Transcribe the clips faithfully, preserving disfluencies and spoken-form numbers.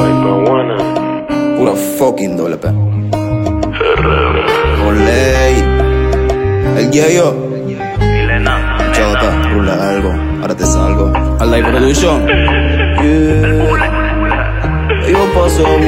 Pura fucking doble P. Con ley. El Yayo. Chota, rula algo. Ahora te salgo. Al Live Production. Yeah. Yo paso a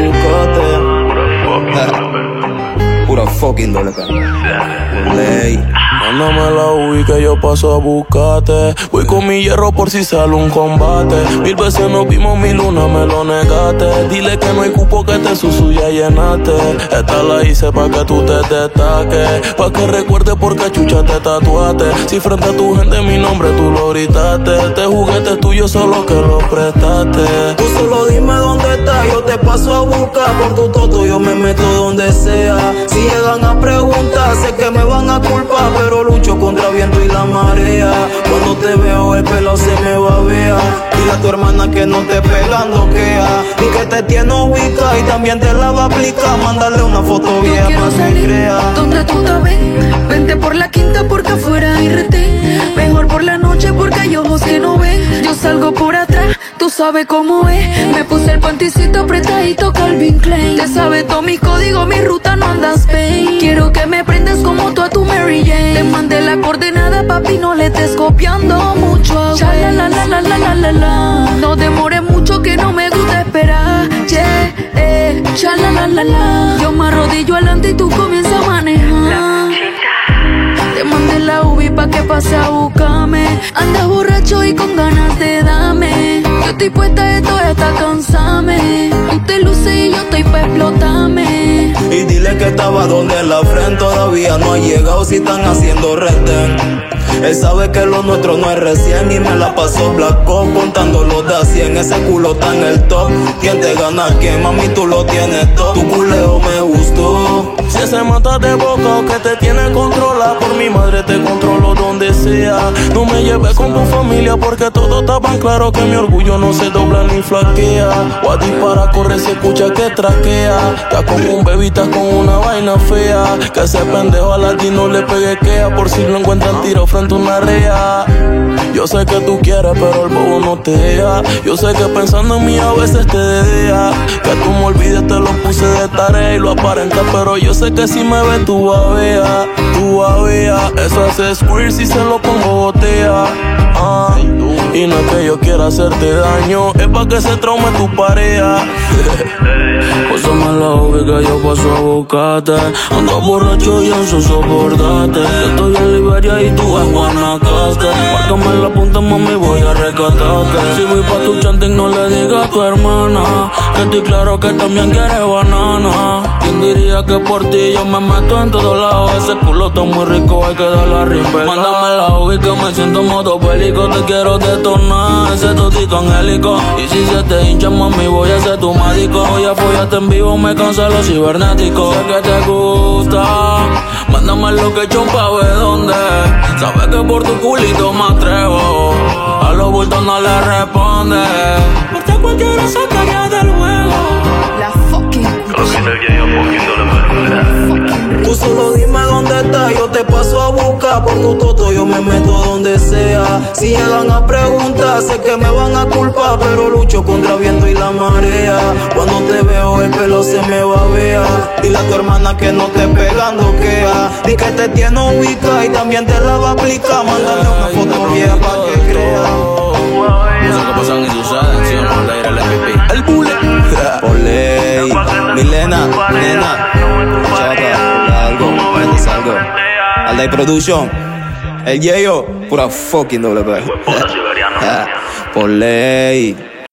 buscarte. Pura fucking doble P. Con ley. Mándame la U I que yo paso a buscarte. Voy con mi hierro por si sale un combate. Mil veces nos vimos, mi luna me lo negaste. Dile que no hay cupo, que te susu ya llenaste. Esta la hice pa' que tú te destaques, pa' que recuerdes por qué chucha te tatuaste. Si frente a tu gente mi nombre tú lo gritaste. Este juguete es tuyo, solo que lo prestaste. Tú solo dime dónde estás, yo te paso a buscar. Por tu toto yo me meto donde sea. Si llegan a preguntar, sé que me van a culpar, pero lucho contra viento y la marea. Cuando te veo el pelo se me babea. Dile a tu hermana que no te pegando quea. Y que te tiene ubicada y también te la va a aplicar. Mándale una foto vieja para que crea. Donde tú te ven, vente por la quinta porque afuera hay retén. Mejor por la noche porque hay ojos que no ven. Yo salgo por atrás, tú sabes cómo es. Me puse el panticito apretadito Calvin Klein. Te sabes todo mi código, mi ruta no andas pain. Quiero que me prendas como tú a tu Mary Jane. Te mandé la coordenada, papi, no le estés copiando mucho. Cha la la la la la la la la. No demores mucho que no me gusta esperar. Yeah, eh, cha la la la la. Yo me arrodillo adelante y tú comienzas a manejar. Te mandé la U B I pa' que pase a buscarme. Andas borracho y con ganas de darme. Yo estoy puesta de todo hasta cansarme. Tú te luces y yo estoy pa' explotarme. Y dile que estaba donde en la frente todavía no ha llegado si están haciendo retén. Él sabe que lo nuestro no es recién y me la pasó Black Ops contando los de a cien. Ese culo está en el top. ¿Quién te gana? ¿Quién? Mami, tú lo tienes todo. Tu culeo me gustó. Si ese mata de boca o que te tiene controlado, por mi madre te controlo donde sea. No me lleves con tu familia porque todo está tan claro que mi orgullo no se dobla ni flaquea. O a dispara, corre, se escucha que traquea. Estás como un bebé, estás con una vaina fea. Que ese pendejo a la no le pegue quea. Por si lo encuentran tiro frente a una rea. Yo sé que tú quieres pero el bobo no te deja. Yo sé que pensando en mí a veces te dedea. Que tú me olvides te lo puse de tarea y lo aparenta, pero yo sé que si me ves tú babea, tú babea. Eso hace squirt si se lo pongo botella. Ah, y no es que yo quiera hacerte daño, es pa' que se traume tu pareja. Pásame la U B I que yo paso a buscarte. Ando borracho y eso soportarte. Yo estoy en Liberia y tú en Guanacaste. Márcame la punta, mami, voy a rescatarte. Si voy pa' tu chanting, no le digas a tu hermana que estoy claro que también quieres banana. ¿Quién diría que por ti yo me meto en todos lados? Ese culo está muy rico, hay que darle a rimper. Mándame la U B I que me siento en modo bélico. Te quiero detonar, ese totito angélico. Y si se te hincha, mami, voy a ser tu médico. Voy a apoyarte en vivo, me cansa lo cibernético. Sé que te gusta, mándame lo que chon pa' ver dónde. Sabes que por tu culito me atrevo. A los bultos no le responde. Porque cualquiera sacaría del juego. La fucking Tú solo dime dónde estás, yo te paso a buscar. Por tu toto yo me meto donde sea. Si llegan a preguntar, sé que me van a culpar, pero lucho contra viento y la marea. Cuando te veo el pelo se me babea. Dile a tu hermana que no te pegando quea. Di que te tiene ubicada y también te la va a aplicar. Mándale una foto vieja pa' que crea. Cosas que pasan y suceden, si vamos a ir al M V P. El bullet. Por ley, Milena, nena, chata, algo, metes algo. Al Live Production, el Yayo, pura fucking doble P. Por ley.